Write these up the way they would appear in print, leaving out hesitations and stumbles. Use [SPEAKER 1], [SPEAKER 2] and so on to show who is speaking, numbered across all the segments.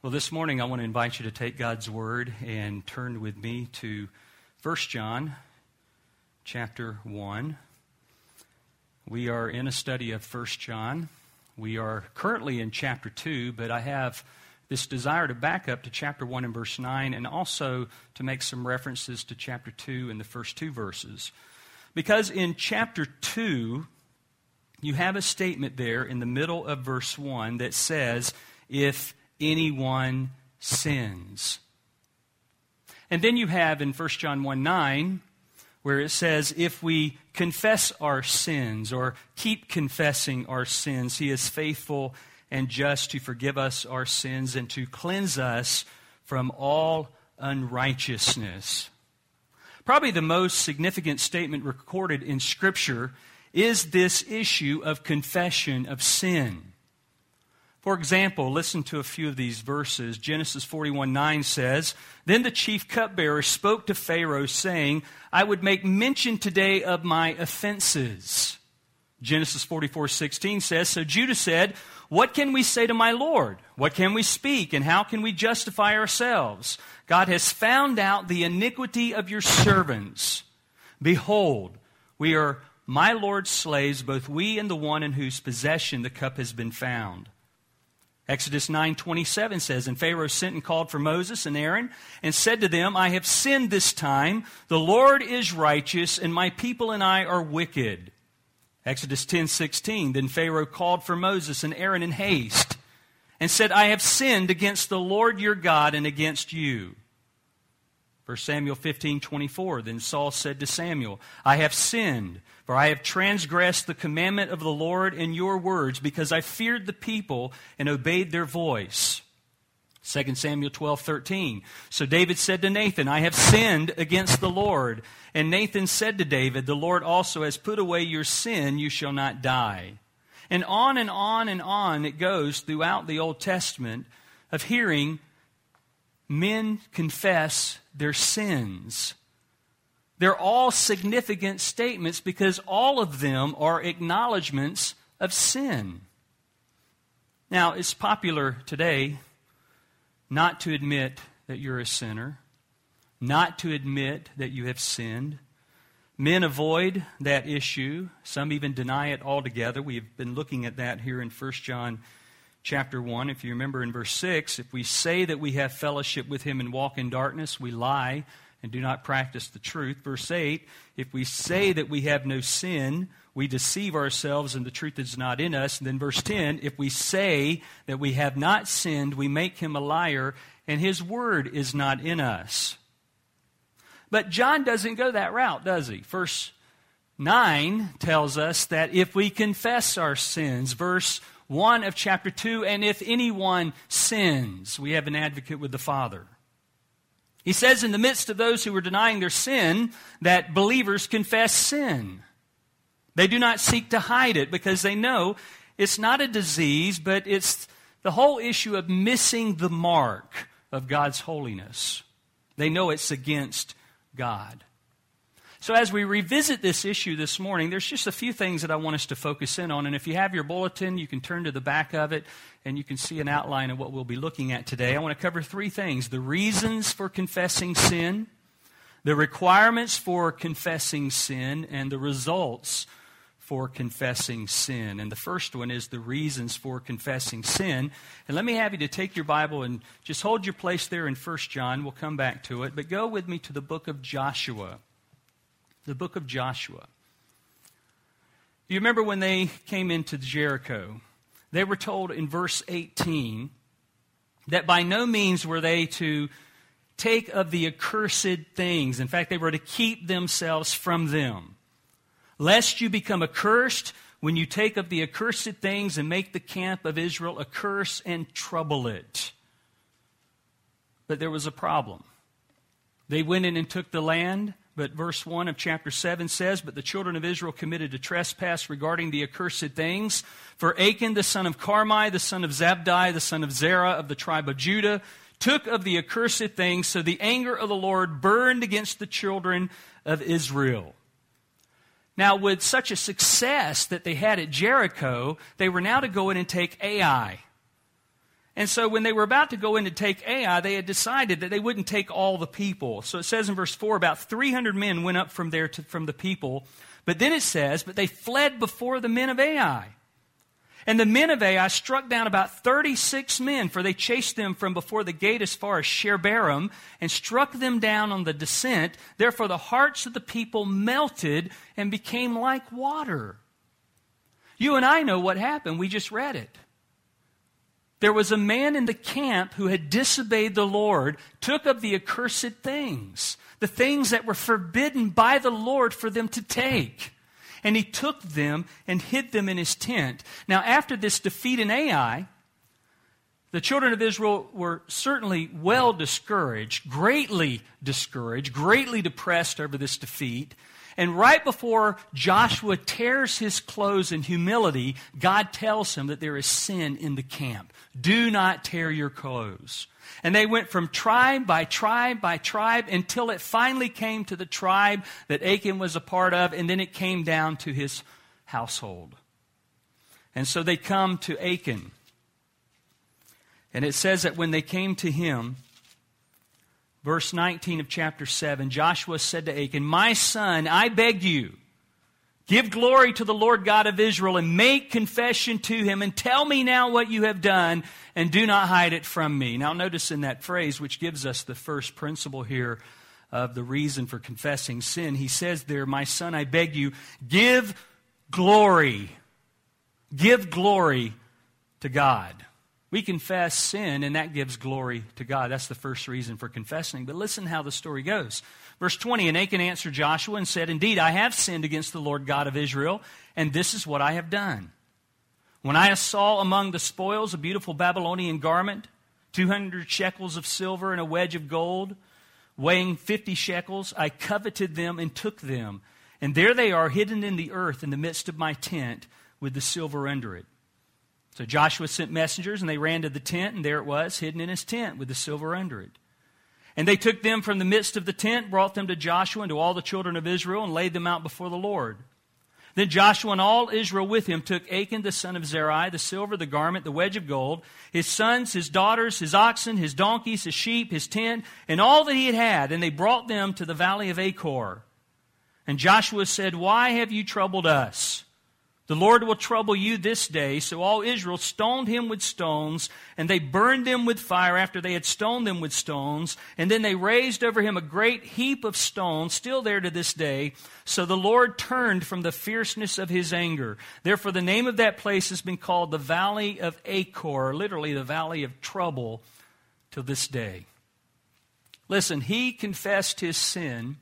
[SPEAKER 1] Well, this morning I want to invite you to take God's Word and turn with me to 1 John chapter 1. We are in a study of 1 John. We are currently in chapter 2, but I have this desire to back up to chapter 1 and verse 9 and also to make some references to chapter 2 and the first two verses. Because in chapter 2, you have a statement there in the middle of verse 1 that says, if anyone sins. And then you have in 1 John 1:9, where it says, if we confess our sins or keep confessing our sins, He is faithful and just to forgive us our sins and to cleanse us from all unrighteousness. Probably the most significant statement recorded in Scripture is this issue of confession of sin. For example, listen to a few of these verses. Genesis 41:9 says, then the chief cupbearer spoke to Pharaoh, saying, I would make mention today of my offenses. Genesis 44:16 says, so Judah said, what can we say to my Lord? What can we speak, and how can we justify ourselves? God has found out the iniquity of your servants. Behold, we are my Lord's slaves, both we and the one in whose possession the cup has been found. Exodus 9:27 says, and Pharaoh sent and called for Moses and Aaron and said to them, I have sinned this time. The Lord is righteous, and my people and I are wicked. Exodus 10:16, then Pharaoh called for Moses and Aaron in haste and said, I have sinned against the Lord your God and against you. 1 Samuel 15:24, then Saul said to Samuel, I have sinned, for I have transgressed the commandment of the Lord in your words, because I feared the people and obeyed their voice. 2 Samuel 12:13, so David said to Nathan, I have sinned against the Lord. And Nathan said to David, the Lord also has put away your sin, you shall not die. And on and on and on it goes throughout the Old Testament of hearing men confess their sins. They're all significant statements because all of them are acknowledgments of sin. Now, it's popular today not to admit that you're a sinner, not to admit that you have sinned. Men avoid that issue. Some even deny it altogether. We've been looking at that here in 1 John chapter 1. If you remember in verse 6, if we say that we have fellowship with Him and walk in darkness, we lie and do not practice the truth. Verse 8, if we say that we have no sin, we deceive ourselves and the truth is not in us. And then verse 10, if we say that we have not sinned, we make Him a liar and His word is not in us. But John doesn't go that route, does he? Verse 9 tells us that if we confess our sins, verse 1 of chapter 2, and if anyone sins, we have an advocate with the Father. He says in the midst of those who are denying their sin that believers confess sin. They do not seek to hide it because they know it's not a disease, but it's the whole issue of missing the mark of God's holiness. They know it's against God. So as we revisit this issue this morning, there's just a few things that I want us to focus in on. And if you have your bulletin, you can turn to the back of it and you can see an outline of what we'll be looking at today. I want to cover three things: the reasons for confessing sin, the requirements for confessing sin, and the results for confessing sin. And the first one is the reasons for confessing sin. And let me have you to take your Bible and just hold your place there in 1 John. We'll come back to it. But go with me to the book of Joshua. The book of Joshua. You remember when they came into Jericho, they were told in verse 18 that by no means were they to take of the accursed things. In fact, they were to keep themselves from them. Lest you become accursed when you take of the accursed things and make the camp of Israel a curse and trouble it. But there was a problem. They went in and took the land. But verse 1 of chapter 7 says, but the children of Israel committed a trespass regarding the accursed things. For Achan, the son of Carmi, the son of Zabdi, the son of Zerah of the tribe of Judah, took of the accursed things, so the anger of the Lord burned against the children of Israel. Now, with such a success that they had at Jericho, they were now to go in and take Ai. And so when they were about to go in to take Ai, they had decided that they wouldn't take all the people. So it says in verse 4, about 300 men went up from there from the people. But then it says, but they fled before the men of Ai. And the men of Ai struck down about 36 men, for they chased them from before the gate as far as Sherbarim, and struck them down on the descent. Therefore the hearts of the people melted and became like water. You and I know what happened. We just read it. There was a man in the camp who had disobeyed the Lord, took up the accursed things, the things that were forbidden by the Lord for them to take. And he took them and hid them in his tent. Now, after this defeat in Ai, the children of Israel were certainly well discouraged, greatly depressed over this defeat. And right before Joshua tears his clothes in humility, God tells him that there is sin in the camp. Do not tear your clothes. And they went from tribe by tribe by tribe until it finally came to the tribe that Achan was a part of, and then it came down to his household. And so they come to Achan. And it says that when they came to him, verse 19 of chapter 7, Joshua said to Achan, my son, I beg you, give glory to the Lord God of Israel and make confession to him and tell me now what you have done and do not hide it from me. Now notice in that phrase, which gives us the first principle here of the reason for confessing sin, he says there, my son, I beg you, give glory to God. We confess sin, and that gives glory to God. That's the first reason for confessing. But listen how the story goes. Verse 20, and Achan answered Joshua and said, indeed, I have sinned against the Lord God of Israel, and this is what I have done. When I saw among the spoils a beautiful Babylonian garment, 200 shekels of silver and a wedge of gold, weighing 50 shekels, I coveted them and took them. And there they are hidden in the earth in the midst of my tent with the silver under it. So Joshua sent messengers, and they ran to the tent, and there it was, hidden in his tent with the silver under it. And they took them from the midst of the tent, brought them to Joshua and to all the children of Israel, and laid them out before the Lord. Then Joshua and all Israel with him took Achan the son of Zerai, the silver, the garment, the wedge of gold, his sons, his daughters, his oxen, his donkeys, his sheep, his tent, and all that he had, and they brought them to the valley of Achor. And Joshua said, why have you troubled us? The Lord will trouble you this day. So all Israel stoned him with stones, and they burned them with fire after they had stoned them with stones. And then they raised over him a great heap of stones, still there to this day. So the Lord turned from the fierceness of his anger. Therefore the name of that place has been called the Valley of Achor, literally the Valley of Trouble, till this day. Listen, he confessed his sin,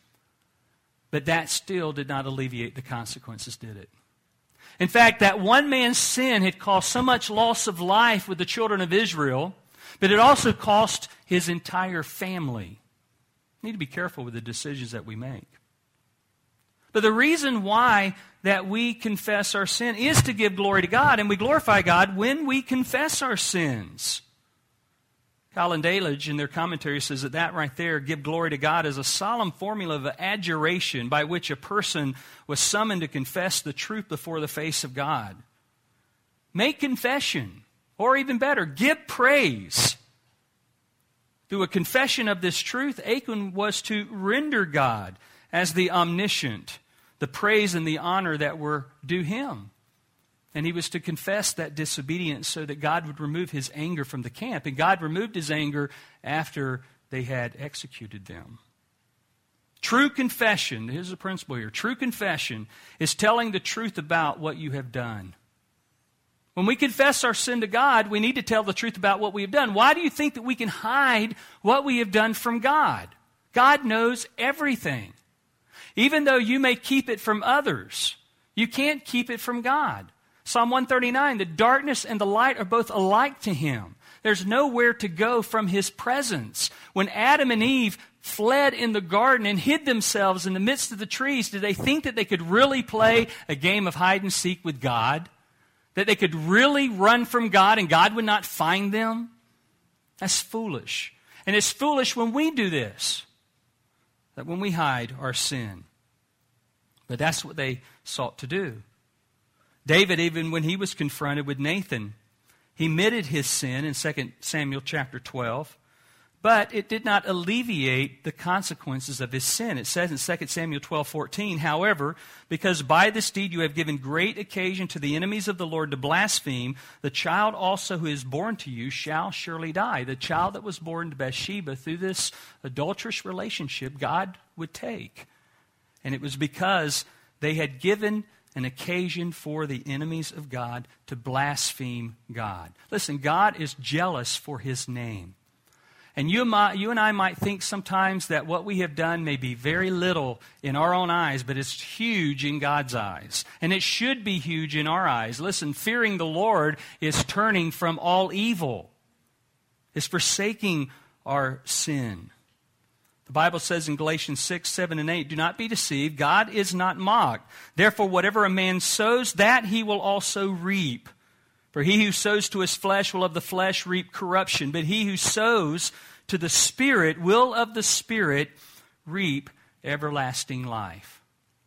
[SPEAKER 1] but that still did not alleviate the consequences, did it? In fact, that one man's sin had caused so much loss of life with the children of Israel, but it also cost his entire family. We need to be careful with the decisions that we make. But the reason why that we confess our sin is to give glory to God, and we glorify God when we confess our sins. Colin Dalledge, in their commentary, says that right there, give glory to God, is a solemn formula of adjuration by which a person was summoned to confess the truth before the face of God. Make confession, or even better, give praise. Through a confession of this truth, Achan was to render God as the omniscient, the praise and the honor that were due him. And he was to confess that disobedience so that God would remove his anger from the camp. And God removed his anger after they had executed them. True confession, here's the principle here. True confession is telling the truth about what you have done. When we confess our sin to God, we need to tell the truth about what we have done. Why do you think that we can hide what we have done from God? God knows everything. Even though you may keep it from others, you can't keep it from God. Psalm 139, the darkness and the light are both alike to him. There's nowhere to go from his presence. When Adam and Eve fled in the garden and hid themselves in the midst of the trees, did they think that they could really play a game of hide and seek with God? That they could really run from God and God would not find them? That's foolish. And it's foolish when we do this, that when we hide our sin. But that's what they sought to do. David, even when he was confronted with Nathan, He admitted his sin in 2 Samuel chapter 12, but it did not alleviate the consequences of his sin. It says in 2 Samuel 12:14, however, because by this deed you have given great occasion to the enemies of the Lord to blaspheme, the child also who is born to you shall surely die. The child that was born to Bathsheba through this adulterous relationship, God would take. And it was because they had given an occasion for the enemies of God to blaspheme God. Listen, God is jealous for his name. And you and I might think sometimes that what we have done may be very little in our own eyes, but it's huge in God's eyes. And it should be huge in our eyes. Listen, fearing the Lord is turning from all evil. It's forsaking our sin. The Bible says in Galatians 6, 7, and 8, do not be deceived. God is not mocked. Therefore, whatever a man sows, that he will also reap. For he who sows to his flesh will of the flesh reap corruption, but he who sows to the Spirit will of the Spirit reap everlasting life.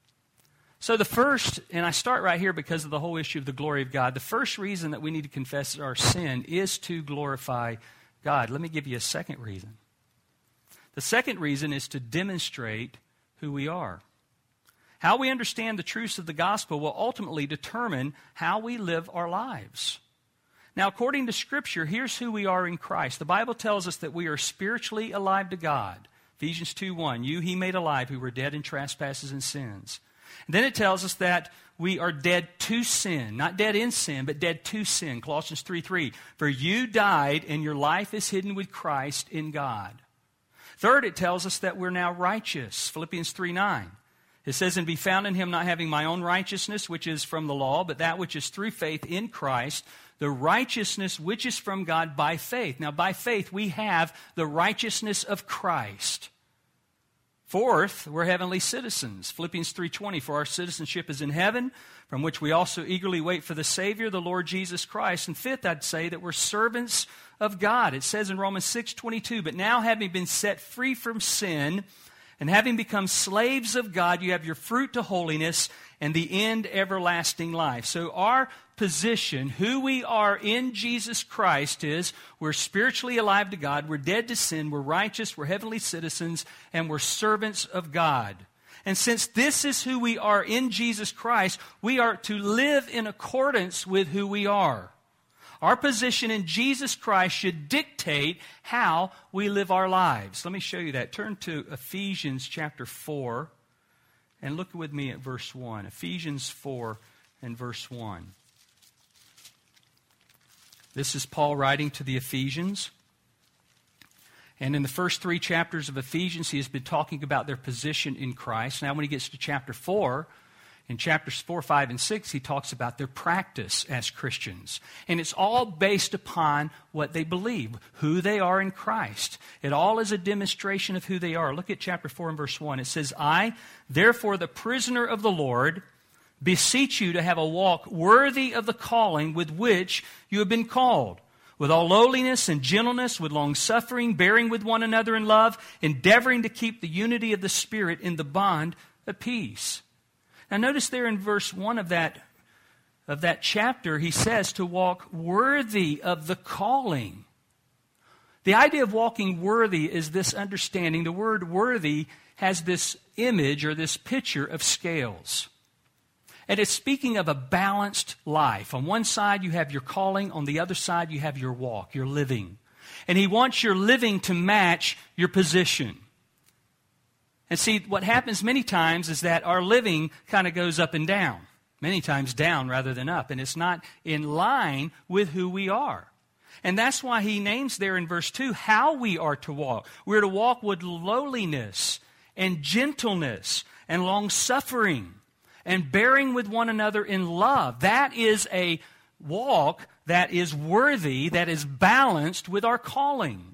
[SPEAKER 1] So the first, and I start right here because of the whole issue of the glory of God, the first reason that we need to confess our sin is to glorify God. Let me give you a second reason. The second reason is to demonstrate who we are. How we understand the truths of the gospel will ultimately determine how we live our lives. Now, according to Scripture, here's who we are in Christ. The Bible tells us that we are spiritually alive to God. Ephesians 2:1, you he made alive who were dead in trespasses and sins. And then it tells us that we are dead to sin. Not dead in sin, but dead to sin. Colossians 3:3, for you died and your life is hidden with Christ in God. Third, it tells us that we're now righteous. Philippians 3:9. It says, and be found in him, not having my own righteousness, which is from the law, but that which is through faith in Christ, the righteousness which is from God by faith. Now, by faith, we have the righteousness of Christ. Fourth, we're heavenly citizens. Philippians 3:20, for our citizenship is in heaven, from which we also eagerly wait for the Savior, the Lord Jesus Christ. And fifth, I'd say that we're servants of God. It says in Romans 6:22, but now having been set free from sin, and having become slaves of God, you have your fruit to holiness and the end everlasting life. So our position, who we are in Jesus Christ is we're spiritually alive to God, we're dead to sin, we're righteous, we're heavenly citizens, and we're servants of God. And since this is who we are in Jesus Christ, we are to live in accordance with who we are. Our position in Jesus Christ should dictate how we live our lives. Let me show you that. Turn to Ephesians chapter 4 and look with me at verse 1. Ephesians 4 and verse 1. This is Paul writing to the Ephesians. And in the first 3 chapters of Ephesians, he has been talking about their position in Christ. Now when he gets to chapter 4, in chapters 4, 5, and 6, he talks about their practice as Christians. And it's all based upon what they believe, who they are in Christ. It all is a demonstration of who they are. Look at chapter 4 and verse 1. It says, I, therefore the prisoner of the Lord, beseech you to have a walk worthy of the calling with which you have been called, with all lowliness and gentleness, with long-suffering, bearing with one another in love, endeavoring to keep the unity of the Spirit in the bond of peace. Now notice there in verse 1 of that chapter, he says to walk worthy of the calling. The idea of walking worthy is this understanding. The word worthy has this image or this picture of scales. And it's speaking of a balanced life. On one side you have your calling, on the other side you have your walk, your living. And he wants your living to match your position. And see, what happens many times is that our living kind of goes up and down. Many times down rather than up. And it's not in line with who we are. And that's why he names there in verse 2 how we are to walk. We're to walk with lowliness and gentleness and long-suffering and bearing with one another in love. That is a walk that is worthy, that is balanced with our calling.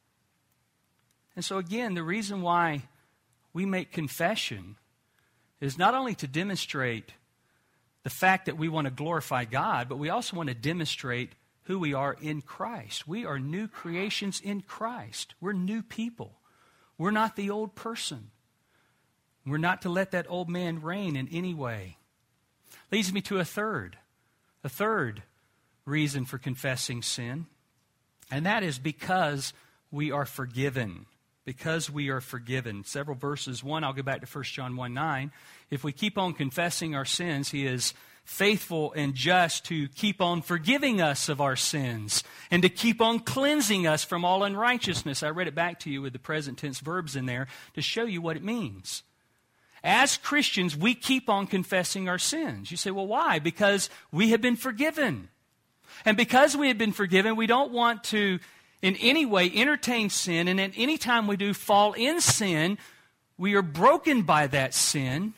[SPEAKER 1] And so again, the reason why we make confession is not only to demonstrate the fact that we want to glorify God, but we also want to demonstrate who we are in Christ. We are new creations in Christ. We're new people. We're not the old person. We're not to let that old man reign in any way. Leads me to a third reason for confessing sin, and that is because we are forgiven. Because we are forgiven. Several verses. One, I'll go back to 1 John 1:9. If we keep on confessing our sins, He is faithful and just to keep on forgiving us of our sins and to keep on cleansing us from all unrighteousness. I read it back to you with the present tense verbs in there to show you what it means. As Christians, we keep on confessing our sins. You say, well, why? Because we have been forgiven. And because we have been forgiven, we don't want to in any way entertain sin, and at any time we do fall in sin, we are broken by that sin.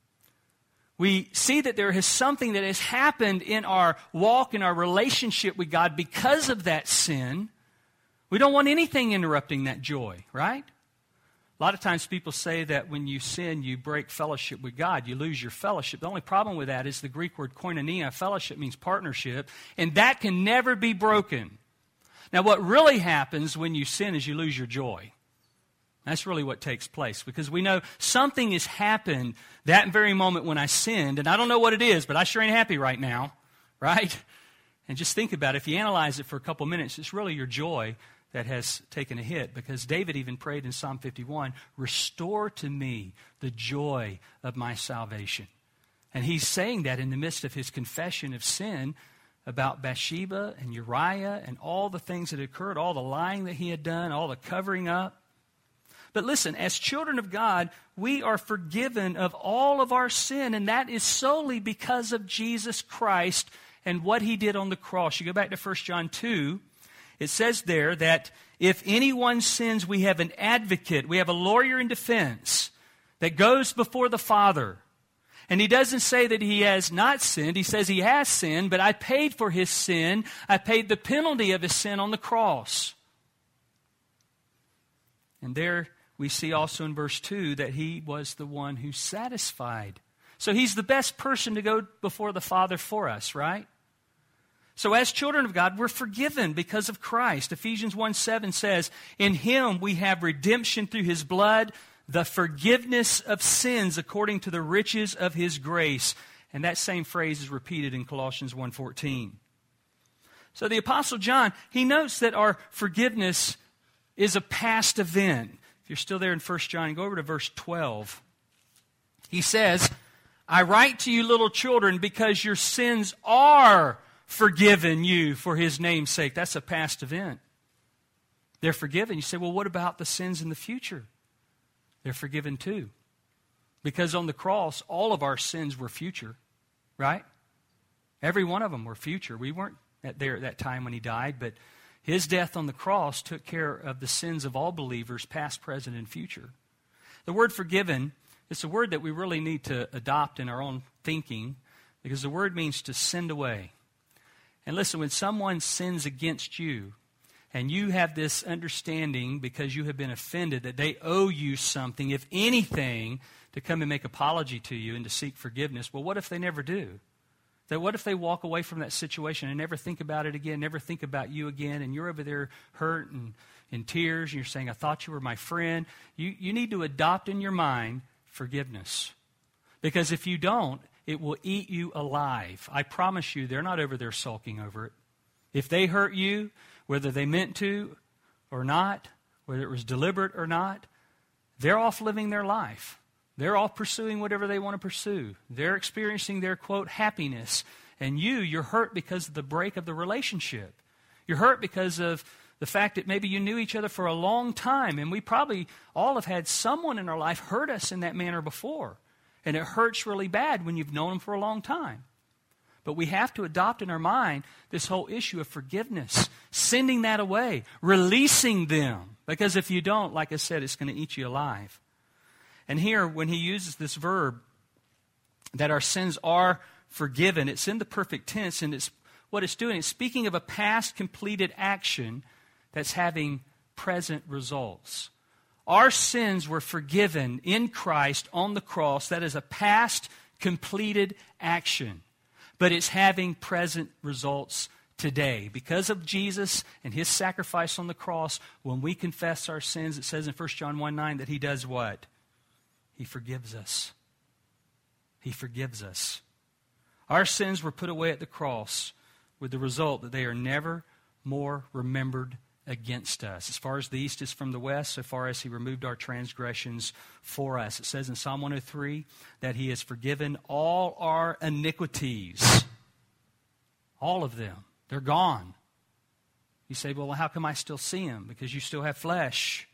[SPEAKER 1] We see that there is something that has happened in our walk, in our relationship with God because of that sin. We don't want anything interrupting that joy, right? A lot of times people say that when you sin, you break fellowship with God. You lose your fellowship. The only problem with that is the Greek word koinonia. Fellowship means partnership, and that can never be broken. Now, what really happens when you sin is you lose your joy. That's really what takes place, because we know something has happened that very moment when I sinned, and I don't know what it is, but I sure ain't happy right now, right? And just think about it. If you analyze it for a couple minutes, it's really your joy that has taken a hit, because David even prayed in Psalm 51, restore to me the joy of my salvation. And he's saying that in the midst of his confession of sin about Bathsheba and Uriah and all the things that had occurred, all the lying that he had done, all the covering up. But listen, as children of God, we are forgiven of all of our sin, and that is solely because of Jesus Christ and what He did on the cross. You go back to 1 John 2, it says there that if anyone sins, we have an advocate, we have a lawyer in defense that goes before the Father. And He doesn't say that he has not sinned. He says he has sinned, but I paid for his sin. I paid the penalty of his sin on the cross. And there we see also in verse 2 that He was the one who satisfied. So He's the best person to go before the Father for us, right? So as children of God, we're forgiven because of Christ. Ephesians 1:7 says, in Him we have redemption through His blood, the forgiveness of sins according to the riches of His grace. And that same phrase is repeated in Colossians 1:14. So the Apostle John, he notes that our forgiveness is a past event. If you're still there in 1 John, go over to verse 12. He says, I write to you, little children, because your sins are forgiven you for His name's sake. That's a past event. They're forgiven. You say, well, what about the sins in the future? They're forgiven too. Because on the cross, all of our sins were future, right? Every one of them were future. We weren't there at that time when He died, but His death on the cross took care of the sins of all believers, past, present, and future. The word forgiven, it's a word that we really need to adopt in our own thinking, because the word means to send away. And listen, when someone sins against you, and you have this understanding because you have been offended that they owe you something, if anything, to come and make apology to you and to seek forgiveness, well, what if they never do? What if they walk away from that situation and never think about it again, never think about you again, and you're over there hurt and in tears, and you're saying, I thought you were my friend. You need to adopt in your mind forgiveness. Because if you don't, it will eat you alive. I promise you, they're not over there sulking over it. If they hurt you, whether they meant to or not, whether it was deliberate or not, they're off living their life. They're off pursuing whatever they want to pursue. They're experiencing their, quote, happiness. And you're hurt because of the break of the relationship. You're hurt because of the fact that maybe you knew each other for a long time, and we probably all have had someone in our life hurt us in that manner before. And it hurts really bad when you've known them for a long time. But we have to adopt in our mind this whole issue of forgiveness, sending that away, releasing them. Because if you don't, like I said, it's going to eat you alive. And here, when he uses this verb, that our sins are forgiven, it's in the perfect tense, and it's what it's doing. It's speaking of a past completed action that's having present results. Our sins were forgiven in Christ on the cross. That is a past completed action. But it's having present results today. Because of Jesus and His sacrifice on the cross, when we confess our sins, it says in 1 John 1:9 that He does what? He forgives us. He forgives us. Our sins were put away at the cross with the result that they are never more remembered against us. As far as the east is from the west, so far as he removed our transgressions for us. It says in Psalm 103 that he has forgiven all our iniquities. All of them. They're gone. You say, well, how come I still see them? Because you still have flesh.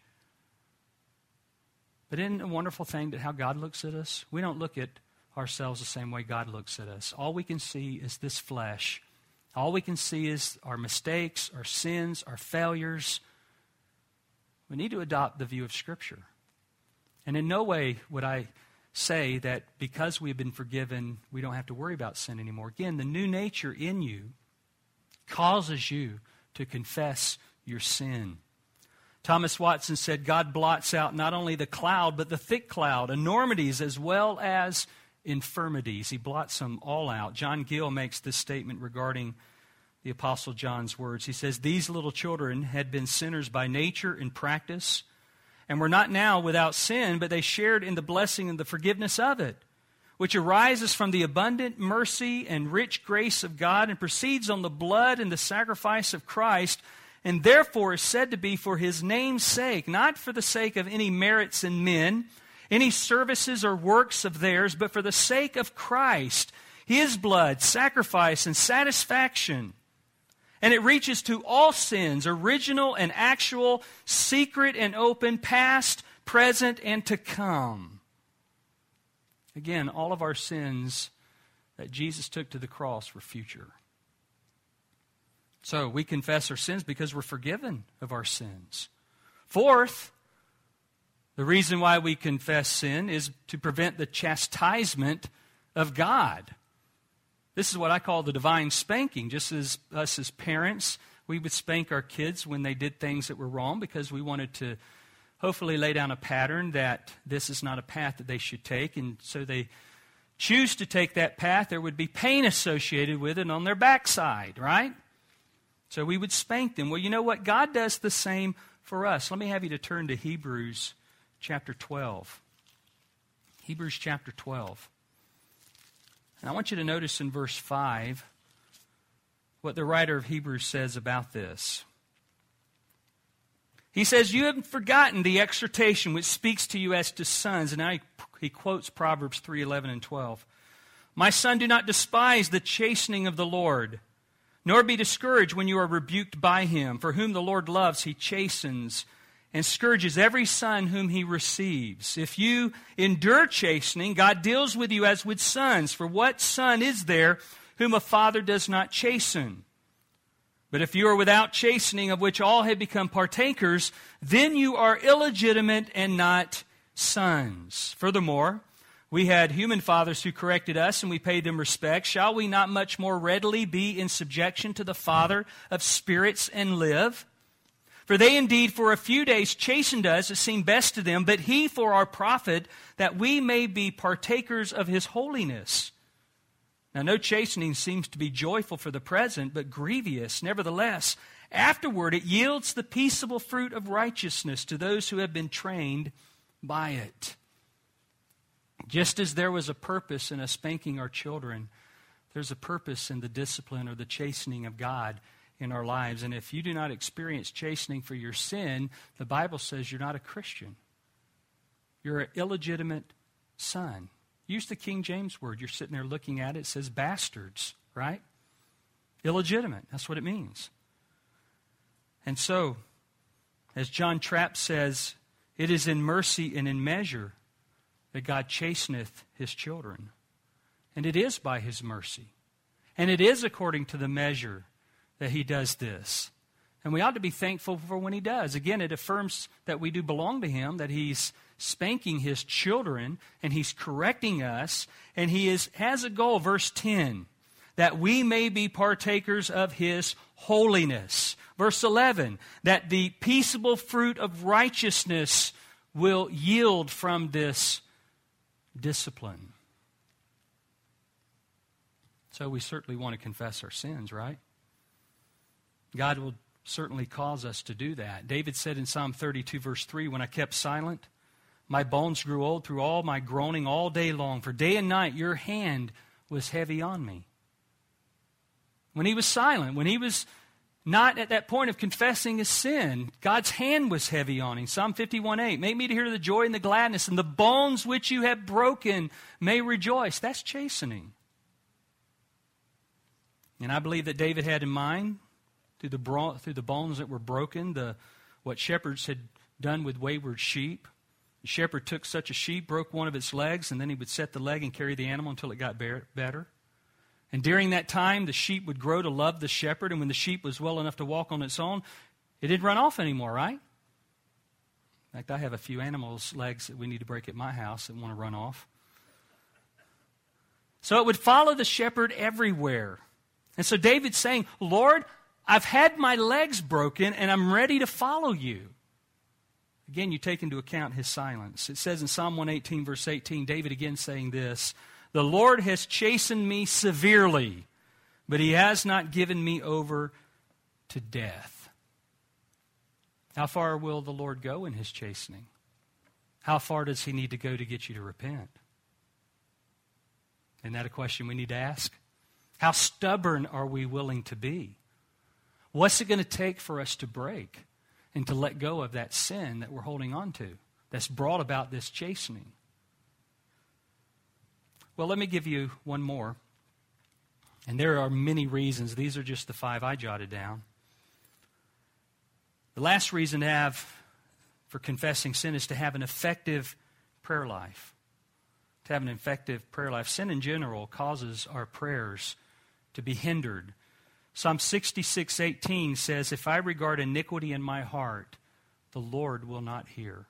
[SPEAKER 1] But isn't it a wonderful thing that how God looks at us? We don't look at ourselves the same way God looks at us. All we can see is this flesh. All we can see is our mistakes, our sins, our failures. We need to adopt the view of Scripture. And in no way would I say that because we've been forgiven, we don't have to worry about sin anymore. Again, the new nature in you causes you to confess your sin. Thomas Watson said, God blots out not only the cloud, but the thick cloud, enormities as well as infirmities. He blots them all out. John Gill makes this statement regarding the Apostle John's words. He says, these little children had been sinners by nature and practice, and were not now without sin, but they shared in the blessing and the forgiveness of it, which arises from the abundant mercy and rich grace of God and proceeds on the blood and the sacrifice of Christ, and therefore is said to be for his name's sake, not for the sake of any merits in men, any services or works of theirs, but for the sake of Christ, his blood, sacrifice, and satisfaction. And it reaches to all sins, original and actual, secret and open, past, present, and to come. Again, all of our sins that Jesus took to the cross were future. So we confess our sins because we're forgiven of our sins. Fourth, the reason why we confess sin is to prevent the chastisement of God. This is what I call the divine spanking. Just as us as parents, we would spank our kids when they did things that were wrong because we wanted to hopefully lay down a pattern that this is not a path that they should take. And so they choose to take that path. There would be pain associated with it on their backside, right? So we would spank them. Well, you know what? God does the same for us. Let me have you to turn to Hebrews chapter 12. Hebrews chapter 12. And I want you to notice in verse 5 what the writer of Hebrews says about this. He says, you haven't forgotten the exhortation which speaks to you as to sons. And now he quotes Proverbs 3:11 and 12. My son, do not despise the chastening of the Lord, nor be discouraged when you are rebuked by him. For whom the Lord loves, he chastens and scourges every son whom he receives. If you endure chastening, God deals with you as with sons. For what son is there whom a father does not chasten? But if you are without chastening, of which all have become partakers, then you are illegitimate and not sons. Furthermore, we had human fathers who corrected us, and we paid them respect. Shall we not much more readily be in subjection to the Father of spirits and live? For they indeed for a few days chastened us, it seemed best to them, but he for our profit, that we may be partakers of his holiness. Now no chastening seems to be joyful for the present, but grievous. Nevertheless, afterward it yields the peaceable fruit of righteousness to those who have been trained by it. Just as there was a purpose in us spanking our children, there's a purpose in the discipline or the chastening of God in our lives. And if you do not experience chastening for your sin, the Bible says you're not a Christian. You're an illegitimate son. Use the King James word. You're sitting there looking at it. It says bastards, right? Illegitimate. That's what it means. And so, as John Trapp says, it is in mercy and in measure that God chasteneth his children. And it is by his mercy. And it is according to the measure that he does this. And we ought to be thankful for when he does. Again, it affirms that we do belong to him, that he's spanking his children, and he's correcting us, and he has a goal, verse 10, that we may be partakers of his holiness. Verse 11, that the peaceable fruit of righteousness will yield from this discipline. So we certainly want to confess our sins, right? God will certainly cause us to do that. David said in Psalm 32, verse 3, when I kept silent, my bones grew old through all my groaning all day long. For day and night your hand was heavy on me. when he was silent, when he was not at that point of confessing his sin. God's hand was heavy on him. Psalm 51:8, make me to hear the joy and the gladness, and the bones which you have broken may rejoice. That's chastening. And I believe that David had in mind, through the bones that were broken, what shepherds had done with wayward sheep. The shepherd took such a sheep, broke one of its legs, and then he would set the leg and carry the animal until it got better. And during that time, the sheep would grow to love the shepherd, and when the sheep was well enough to walk on its own, it didn't run off anymore, right? In fact, I have a few animals' legs that we need to break at my house that want to run off. So it would follow the shepherd everywhere. And so David's saying, Lord, I've had my legs broken, and I'm ready to follow you. Again, you take into account his silence. It says in Psalm 118, verse 18, David again saying this, the Lord has chastened me severely, but he has not given me over to death. How far will the Lord go in his chastening? How far does he need to go to get you to repent? Isn't that a question we need to ask? How stubborn are we willing to be? What's it going to take for us to break and to let go of that sin that we're holding on to that's brought about this chastening? Well, let me give you one more. And there are many reasons. These are just the 5 I jotted down. The last reason to have for confessing sin is to have an effective prayer life. To have an effective prayer life. Sin in general causes our prayers to be hindered. Psalm 66:18 says, if I regard iniquity in my heart, the Lord will not hear.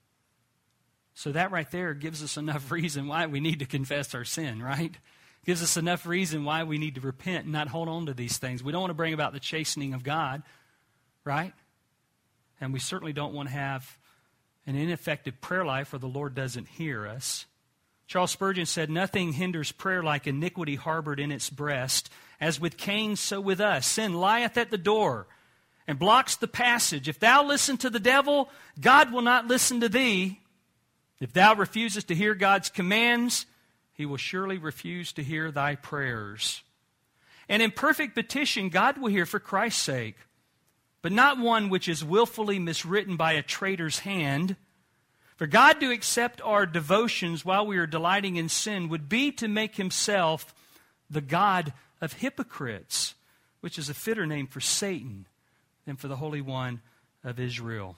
[SPEAKER 1] So that right there gives us enough reason why we need to confess our sin, right? Gives us enough reason why we need to repent and not hold on to these things. We don't want to bring about the chastening of God, right? And we certainly don't want to have an ineffective prayer life where the Lord doesn't hear us. Charles Spurgeon said, nothing hinders prayer like iniquity harbored in its breast. As with Cain, so with us. Sin lieth at the door and blocks the passage. If thou listen to the devil, God will not listen to thee. If thou refusest to hear God's commands, he will surely refuse to hear thy prayers. And in perfect petition, God will hear for Christ's sake, but not one which is willfully miswritten by a traitor's hand. For God to accept our devotions while we are delighting in sin would be to make himself the God of hypocrites, which is a fitter name for Satan than for the Holy One of Israel.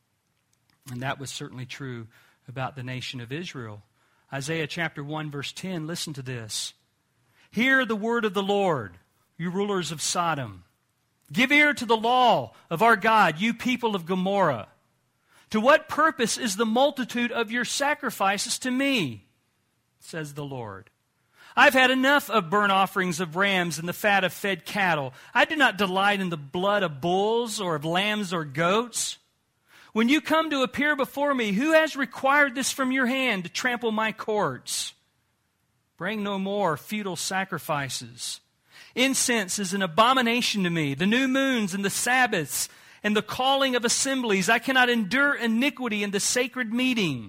[SPEAKER 1] And that was certainly true about the nation of Israel. Isaiah chapter 1, verse 10, listen to this. Hear the word of the Lord, you rulers of Sodom. Give ear to the law of our God, you people of Gomorrah. To what purpose is the multitude of your sacrifices to me, says the Lord. I've had enough of burnt offerings of rams and the fat of fed cattle. I do not delight in the blood of bulls or of lambs or goats. When you come to appear before me, who has required this from your hand to trample my courts? Bring no more futile sacrifices. Incense is an abomination to me. The new moons and the Sabbaths and the calling of assemblies. I cannot endure iniquity in the sacred meeting.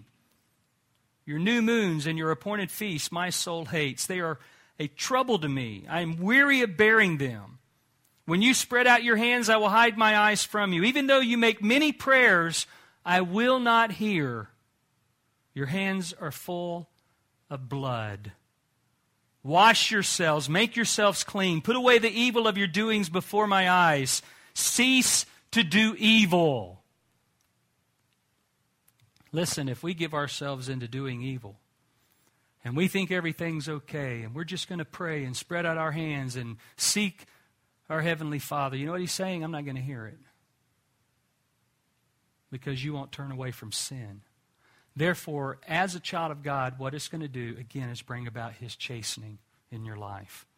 [SPEAKER 1] Your new moons and your appointed feasts my soul hates. They are a trouble to me. I am weary of bearing them. When you spread out your hands, I will hide my eyes from you. Even though you make many prayers, I will not hear. Your hands are full of blood. Wash yourselves, make yourselves clean. Put away the evil of your doings before my eyes. Cease to do evil. Listen, if we give ourselves into doing evil, and we think everything's okay, and we're just going to pray and spread out our hands and seek our Heavenly Father, you know what he's saying? I'm not going to hear it. Because you won't turn away from sin. Therefore, as a child of God, what it's going to do, again, is bring about his chastening in your life.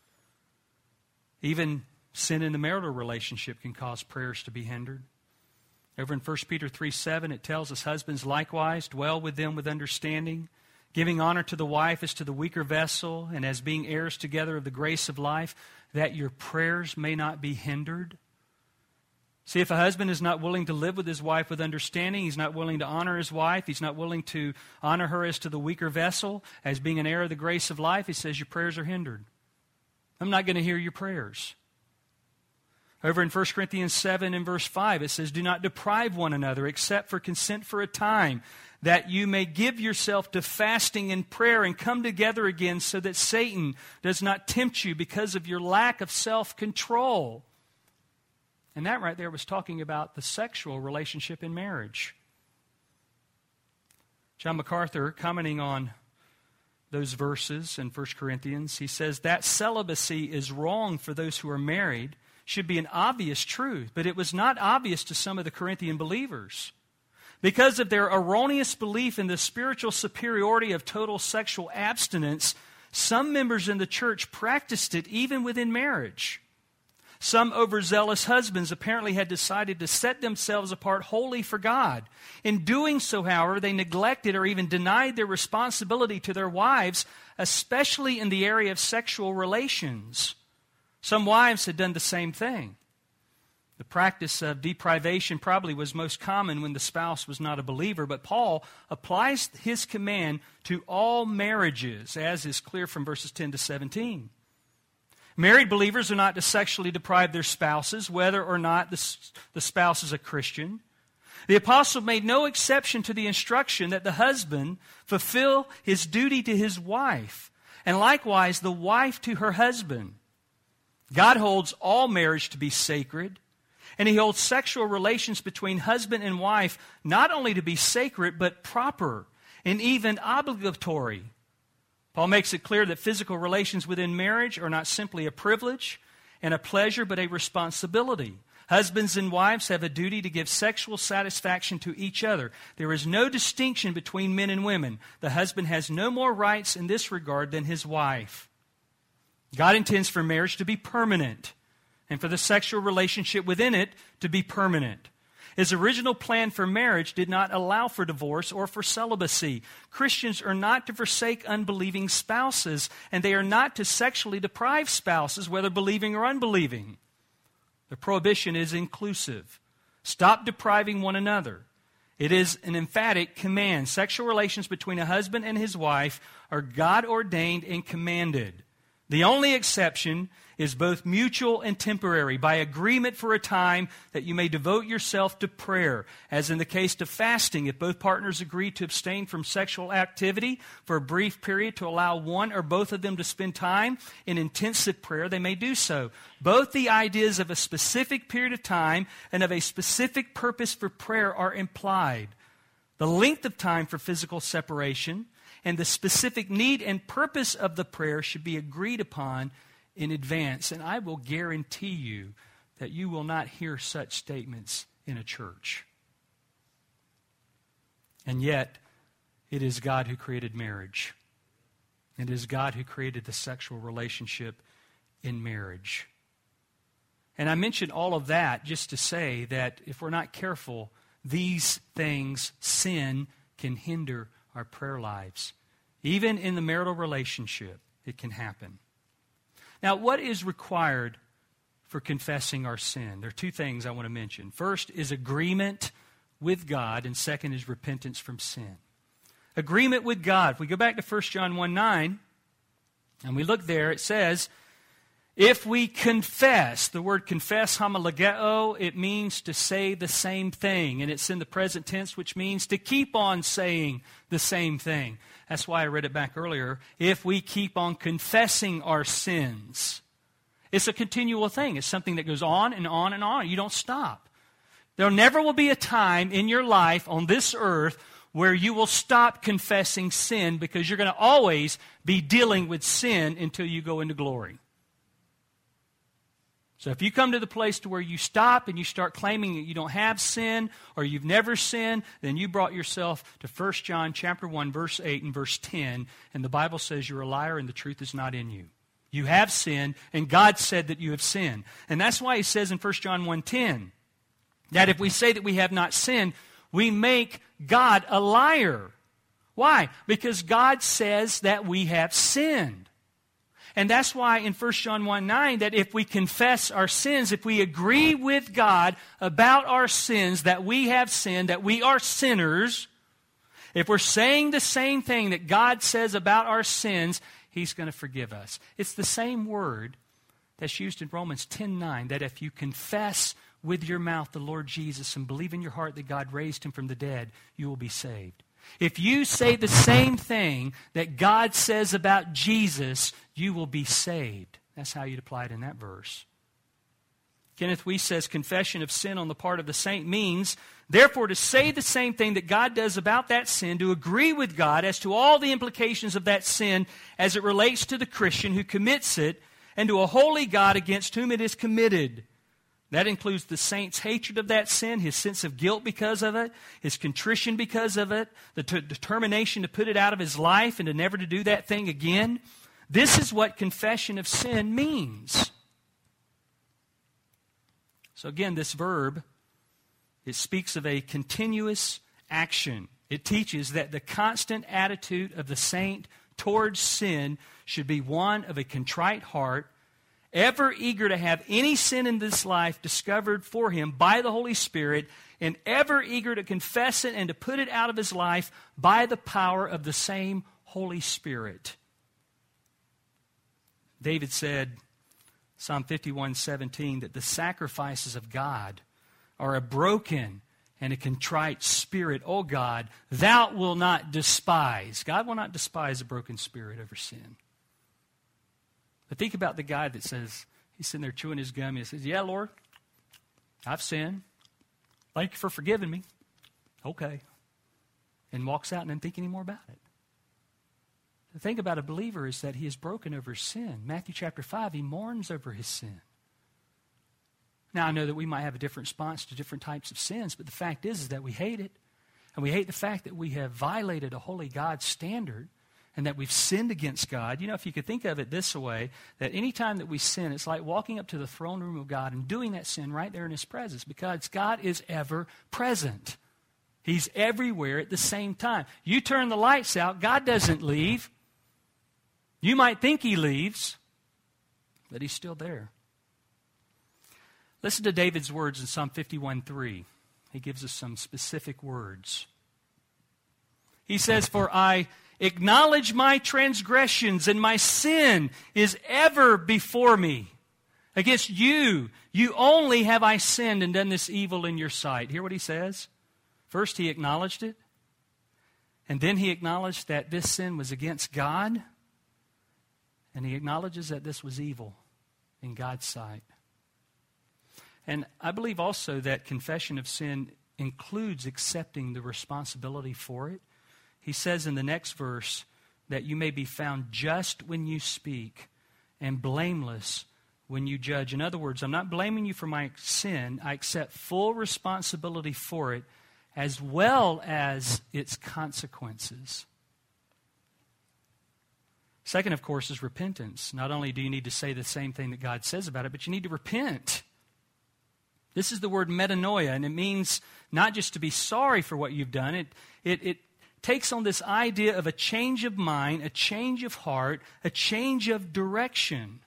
[SPEAKER 1] Even sin in the marital relationship can cause prayers to be hindered. Over in 1 Peter 3:7, it tells us, husbands likewise, dwell with them with understanding, giving honor to the wife as to the weaker vessel, and as being heirs together of the grace of life, that your prayers may not be hindered. See, if a husband is not willing to live with his wife with understanding, he's not willing to honor his wife, he's not willing to honor her as to the weaker vessel, as being an heir of the grace of life, he says your prayers are hindered. I'm not going to hear your prayers. Over in 1 Corinthians 7 and verse 5, it says, do not deprive one another except for consent for a time, that you may give yourself to fasting and prayer and come together again so that Satan does not tempt you because of your lack of self-control. And that right there was talking about the sexual relationship in marriage. John MacArthur, commenting on those verses in 1 Corinthians, he says that celibacy is wrong for those who are married should be an obvious truth, but it was not obvious to some of the Corinthian believers. Because of their erroneous belief in the spiritual superiority of total sexual abstinence, some members in the church practiced it even within marriage. Some overzealous husbands apparently had decided to set themselves apart wholly for God. In doing so, however, they neglected or even denied their responsibility to their wives, especially in the area of sexual relations. Some wives had done the same thing. The practice of deprivation probably was most common when the spouse was not a believer, but Paul applies his command to all marriages, as is clear from verses 10 to 17. Married believers are not to sexually deprive their spouses, whether or not the spouse is a Christian. The apostle made no exception to the instruction that the husband fulfill his duty to his wife, and likewise the wife to her husband. God holds all marriage to be sacred, and He holds sexual relations between husband and wife not only to be sacred, but proper and even obligatory. Paul makes it clear that physical relations within marriage are not simply a privilege and a pleasure, but a responsibility. Husbands and wives have a duty to give sexual satisfaction to each other. There is no distinction between men and women. The husband has no more rights in this regard than his wife. God intends for marriage to be permanent and for the sexual relationship within it to be permanent. His original plan for marriage did not allow for divorce or for celibacy. Christians are not to forsake unbelieving spouses, and they are not to sexually deprive spouses, whether believing or unbelieving. The prohibition is inclusive. Stop depriving one another. It is an emphatic command. Sexual relations between a husband and his wife are God-ordained and commanded. The only exception is both mutual and temporary, by agreement for a time that you may devote yourself to prayer, as in the case of fasting. If both partners agree to abstain from sexual activity for a brief period to allow one or both of them to spend time in intensive prayer, they may do so. Both the ideas of a specific period of time and of a specific purpose for prayer are implied. The length of time for physical separation and the specific need and purpose of the prayer should be agreed upon in advance. And I will guarantee you that you will not hear such statements in a church. And yet, it is God who created marriage. It is God who created the sexual relationship in marriage. And I mentioned all of that just to say that if we're not careful, these things, sin, can hinder our prayer lives. Even in the marital relationship, it can happen. Now, what is required for confessing our sin? There are two things I want to mention. First is agreement with God, and second is repentance from sin. Agreement with God. If we go back to 1 John 1:9, and we look there, it says, if we confess, the word confess, homologeo, it means to say the same thing. And it's in the present tense, which means to keep on saying the same thing. That's why I read it back earlier. If we keep on confessing our sins. It's a continual thing. It's something that goes on and on and on. You don't stop. There never will be a time in your life on this earth where you will stop confessing sin, because you're going to always be dealing with sin until you go into glory. So if you come to the place to where you stop and you start claiming that you don't have sin or you've never sinned, then you brought yourself to 1 John chapter 1, verse 8 and verse 10, and the Bible says you're a liar and the truth is not in you. You have sinned, and God said that you have sinned. And that's why He says in 1 John 1:10 that if we say that we have not sinned, we make God a liar. Why? Because God says that we have sinned. And that's why in 1 John 1:9 that if we confess our sins, if we agree with God about our sins, that we have sinned, that we are sinners, if we're saying the same thing that God says about our sins, He's going to forgive us. It's the same word that's used in Romans 10:9, that if you confess with your mouth the Lord Jesus and believe in your heart that God raised him from the dead, you will be saved. If you say the same thing that God says about Jesus, you will be saved. That's how you'd apply it in that verse. Kenneth Wuest says confession of sin on the part of the saint means, therefore, to say the same thing that God does about that sin, to agree with God as to all the implications of that sin as it relates to the Christian who commits it, and to a holy God against whom it is committed. That includes the saint's hatred of that sin, his sense of guilt because of it, his contrition because of it, the determination to put it out of his life and to never to do that thing again. This is what confession of sin means. So again, this verb, it speaks of a continuous action. It teaches that the constant attitude of the saint towards sin should be one of a contrite heart, ever eager to have any sin in this life discovered for him by the Holy Spirit, and ever eager to confess it and to put it out of his life by the power of the same Holy Spirit. David said, Psalm 51:17, that the sacrifices of God are a broken and a contrite spirit. O God, thou wilt not despise. God will not despise a broken spirit over sin. But think about the guy that says, he's sitting there chewing his gum, and he says, yeah, Lord, I've sinned. Thank you for forgiving me. Okay. And walks out and doesn't think any more about it. The thing about a believer is that he is broken over sin. Matthew chapter 5, he mourns over his sin. Now, I know that we might have a different response to different types of sins, but the fact is that we hate it. And we hate the fact that we have violated a holy God's standard and that we've sinned against God. You know, if you could think of it this way, that any time that we sin, it's like walking up to the throne room of God and doing that sin right there in his presence, because God is ever present. He's everywhere at the same time. You turn the lights out, God doesn't leave. You might think he leaves, but he's still there. Listen to David's words in Psalm 51:3. He gives us some specific words. He says, for I acknowledge my transgressions, and my sin is ever before me. Against you only have I sinned and done this evil in your sight. Hear what he says? First, he acknowledged it. And then he acknowledged that this sin was against God. And he acknowledges that this was evil in God's sight. And I believe also that confession of sin includes accepting the responsibility for it. He says in the next verse that you may be found just when you speak and blameless when you judge. In other words, I'm not blaming you for my sin. I accept full responsibility for it as well as its consequences. Second, of course, is repentance. Not only do you need to say the same thing that God says about it, but you need to repent. This is the word metanoia, and it means not just to be sorry for what you've done. It takes on this idea of a change of mind, a change of heart, a change of direction.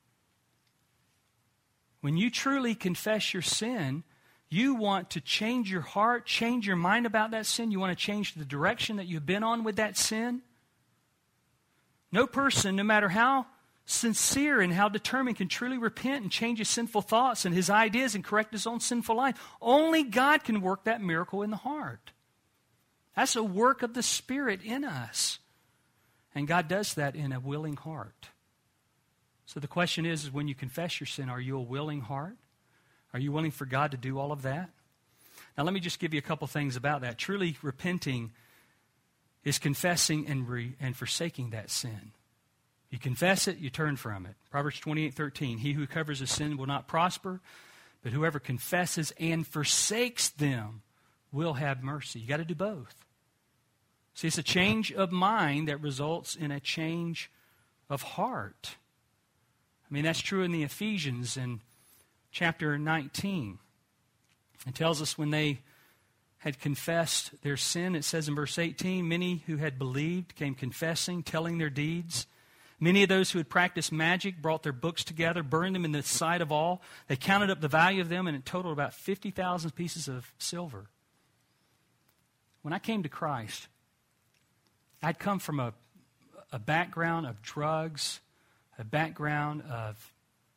[SPEAKER 1] When you truly confess your sin, you want to change your heart, change your mind about that sin. You want to change the direction that you've been on with that sin. No person, no matter how sincere and how determined, can truly repent and change his sinful thoughts and his ideas and correct his own sinful life. Only God can work that miracle in the heart. That's a work of the Spirit in us. And God does that in a willing heart. So the question is when you confess your sin, are you a willing heart? Are you willing for God to do all of that? Now let me just give you a couple things about that. Truly repenting is confessing and forsaking that sin. You confess it, you turn from it. Proverbs 28:13, he who covers a sin will not prosper, but whoever confesses and forsakes them will have mercy. You got to do both. See, it's a change of mind that results in a change of heart. I mean, that's true in the Ephesians in chapter 19. It tells us when they had confessed their sin, it says in verse 18, many who had believed came confessing, telling their deeds. Many of those who had practiced magic brought their books together, burned them in the sight of all. They counted up the value of them, and it totaled about 50,000 pieces of silver. When I came to Christ, I'd come from a background of drugs, a background of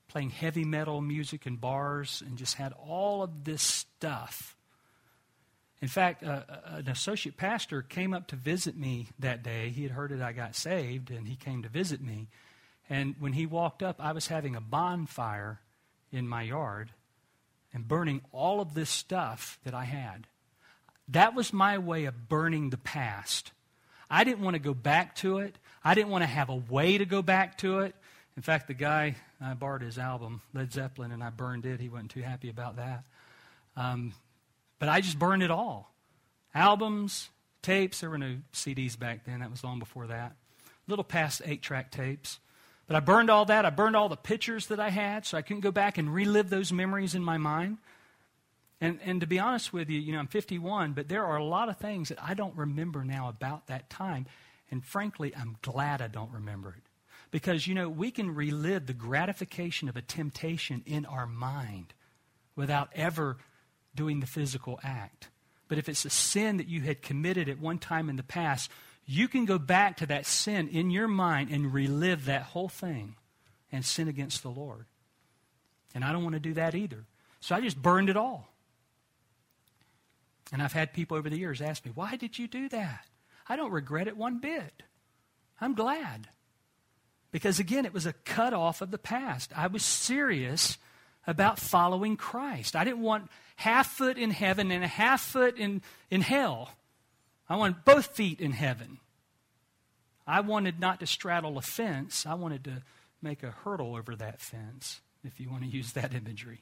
[SPEAKER 1] playing heavy metal music in bars and just had all of this stuff. In fact, an associate pastor came up to visit me that day. He had heard that I got saved, and he came to visit me. And when he walked up, I was having a bonfire in my yard and burning all of this stuff that I had. That was my way of burning the past. I didn't want to go back to it. I didn't want to have a way to go back to it. In fact, the guy, I borrowed his album, Led Zeppelin, and I burned it. He wasn't too happy about that. But I just burned it all. Albums, tapes. There were no CDs back then. That was long before that. Little past 8-track tapes. But I burned all that. I burned all the pictures that I had so I couldn't go back and relive those memories in my mind. And to be honest with you, I'm 51, but there are a lot of things that I don't remember now about that time. And frankly, I'm glad I don't remember it. Because, we can relive the gratification of a temptation in our mind without ever doing the physical act. But if it's a sin that you had committed at one time in the past, you can go back to that sin in your mind and relive that whole thing and sin against the Lord. And I don't want to do that either. So I just burned it all. And I've had people over the years ask me, why did you do that? I don't regret it one bit. I'm glad. Because again, it was a cutoff of the past. I was serious about following Christ. I didn't want half foot in heaven and a half foot in hell. I wanted both feet in heaven. I wanted not to straddle a fence. I wanted to make a hurdle over that fence, if you want to use that imagery.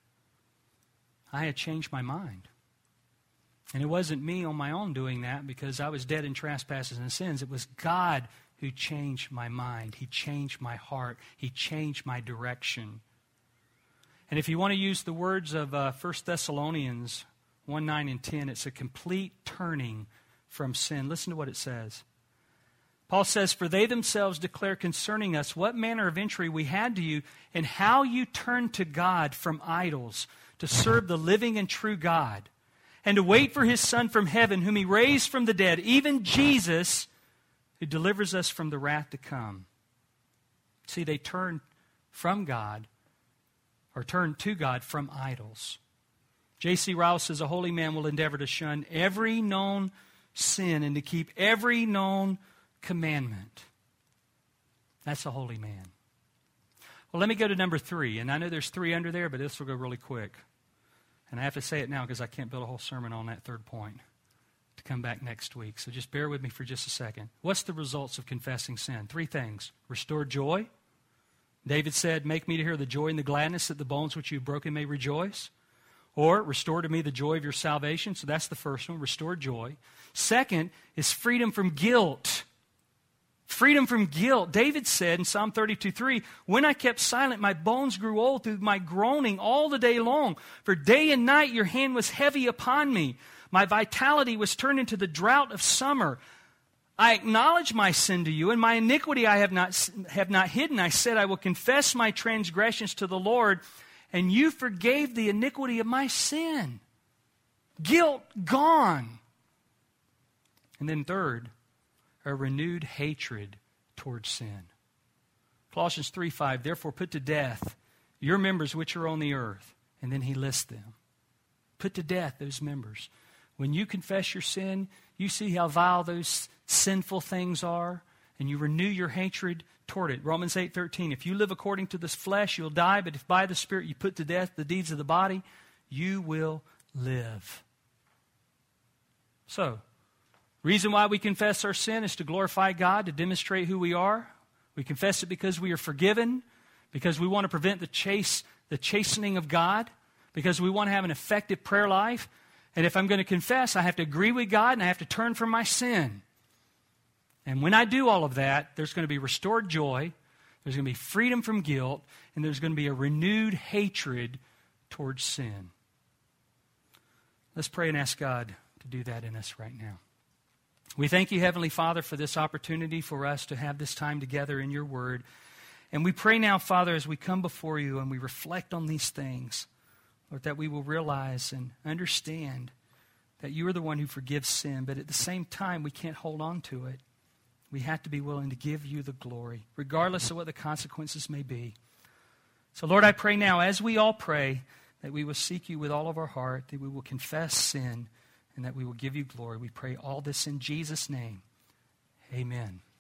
[SPEAKER 1] I had changed my mind. And it wasn't me on my own doing that because I was dead in trespasses and sins. It was God who changed my mind. He changed my heart. He changed my direction. And if you want to use the words of 1 Thessalonians 1, 9, and 10, it's a complete turning from sin. Listen to what it says. Paul says, "For they themselves declare concerning us what manner of entry we had to you and how you turned to God from idols to serve the living and true God, and to wait for his Son from heaven, whom he raised from the dead, even Jesus, who delivers us from the wrath to come." See, they turned from God, or turned to God from idols. J.C. Ryle says, "A holy man will endeavor to shun every known sin and to keep every known commandment." That's a holy man. Well, let me go to number 3. And I know there's 3 under there, but this will go really quick. And I have to say it now because I can't build a whole sermon on that third point to come back next week. So just bear with me for just a second. What's the results of confessing sin? 3 things. Restored joy. David said, "Make me to hear the joy and the gladness that the bones which you've broken may rejoice." Or, "Restore to me the joy of your salvation." So that's the first one, restored joy. Second is freedom from guilt. Freedom from guilt. David said in Psalm 32:3, "When I kept silent, my bones grew old through my groaning all the day long. For day and night your hand was heavy upon me. My vitality was turned into the drought of summer. I acknowledge my sin to you, and my iniquity I have not hidden. I said, I will confess my transgressions to the Lord, and you forgave the iniquity of my sin." Guilt gone. And then third, a renewed hatred towards sin. Colossians 3:5, "Therefore put to death your members which are on the earth." And then he lists them. Put to death those members. When you confess your sin, you see how vile those sinful things are, and you renew your hatred toward it. Romans 8:13, "If you live according to this flesh, you'll die, but if by the Spirit you put to death the deeds of the body, you will live." So, reason why we confess our sin is to glorify God, to demonstrate who we are. We confess it because we are forgiven, because we want to prevent the chastening of God, because we want to have an effective prayer life. And if I'm going to confess, I have to agree with God and I have to turn from my sin. And when I do all of that, there's going to be restored joy, there's going to be freedom from guilt, and there's going to be a renewed hatred towards sin. Let's pray and ask God to do that in us right now. We thank you, Heavenly Father, for this opportunity for us to have this time together in your word. And we pray now, Father, as we come before you and we reflect on these things, Lord, that we will realize and understand that you are the one who forgives sin, but at the same time, we can't hold on to it. We have to be willing to give you the glory, regardless of what the consequences may be. So, Lord, I pray now, as we all pray, that we will seek you with all of our heart, that we will confess sin, and that we will give you glory. We pray all this in Jesus' name. Amen.